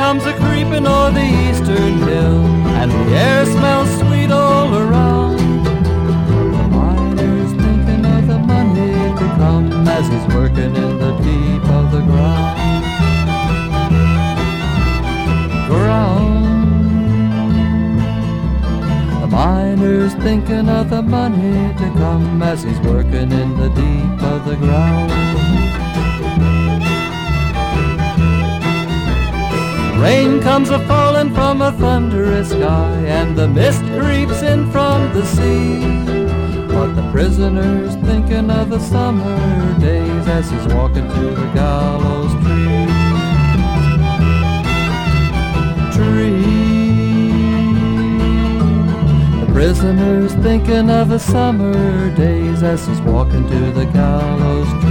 comes a creeping o'er the eastern hill, and the air smells sweet all around. The miner's thinking of the money to come as he's working in the deep of the ground. The miner's thinking of the money to come as he's working in the deep of the ground. Rain comes a-falling from a thunderous sky, and the mist creeps in from the sea. But the prisoner's thinking of the summer days as he's walking to the gallows tree. The prisoner's thinking of the summer days as he's walking to the gallows tree.